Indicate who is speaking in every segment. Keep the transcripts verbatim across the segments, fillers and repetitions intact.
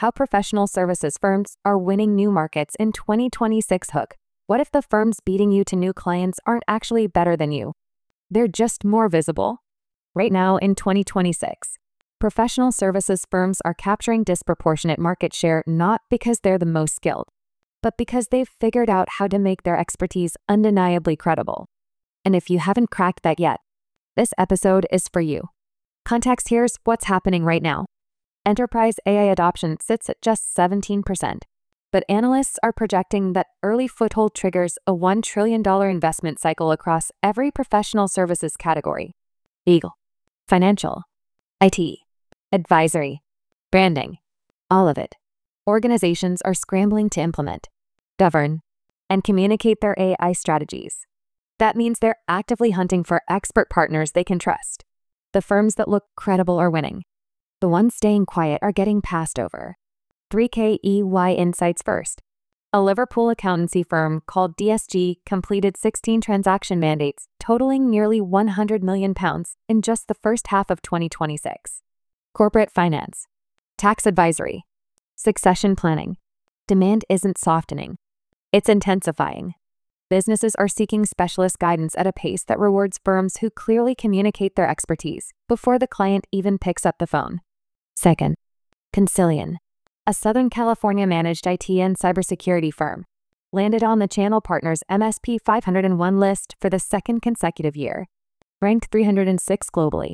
Speaker 1: How professional services firms are winning new markets in twenty twenty-six. Hook. What if the firms beating you to new clients aren't actually better than you? They're just more visible. Right now in twenty twenty-six, professional services firms are capturing disproportionate market share not because they're the most skilled, but because they've figured out how to make their expertise undeniably credible. And if you haven't cracked that yet, this episode is for you. Context: here's what's happening right now. Enterprise A I adoption sits at just seventeen percent, but analysts are projecting that early foothold triggers a one trillion dollars investment cycle across every professional services category: legal, financial, I T, advisory, branding, all of it. Organizations are scrambling to implement, govern, and communicate their A I strategies. That means they're actively hunting for expert partners they can trust. The firms that look credible are winning. The ones staying quiet are getting passed over. three K E Y Insights first. A Liverpool accountancy firm called D S G completed sixteen transaction mandates totaling nearly one hundred million pounds in just the first half of twenty twenty-six. Corporate finance, tax advisory, succession planning. Demand isn't softening, it's intensifying. Businesses are seeking specialist guidance at a pace that rewards firms who clearly communicate their expertise before the client even picks up the phone. Second, Consilian, a Southern California managed I T and cybersecurity firm, landed on the Channel Partners M S P five hundred one list for the second consecutive year, ranked three hundred six globally.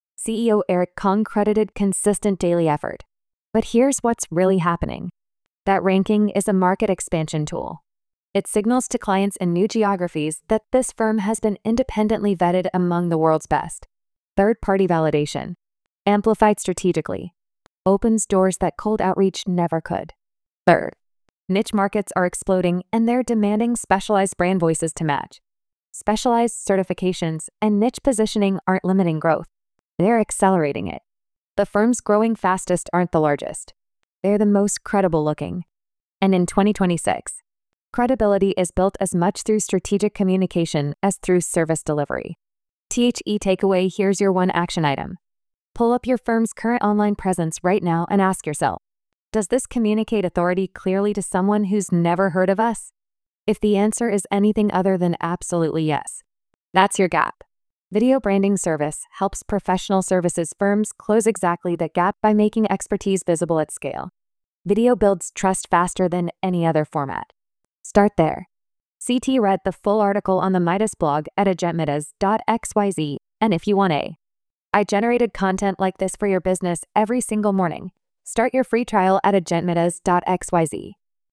Speaker 1: C E O Eric Kong credited consistent daily effort. But here's what's really happening. That ranking is a market expansion tool. It signals to clients in new geographies that this firm has been independently vetted among the world's best. Third-party validation, amplified strategically, opens doors that cold outreach never could. Third, niche markets are exploding and they're demanding specialized brand voices to match. Specialized certifications and niche positioning aren't limiting growth. They're accelerating it. The firms growing fastest aren't the largest. They're the most credible looking. And in twenty twenty-six, credibility is built as much through strategic communication as through service delivery. The takeaway: here's your one action item. Pull up your firm's current online presence right now and ask yourself, does this communicate authority clearly to someone who's never heard of us? If the answer is anything other than absolutely yes, that's your gap. Video Branding Service helps professional services firms close exactly that gap by making expertise visible at scale. Video builds trust faster than any other format. Start there. C T read the full article on the Midas blog at agentmidas dot x y z, and if you want a I generated content like this for your business every single morning. Start your free trial at agentmidas dot x y z.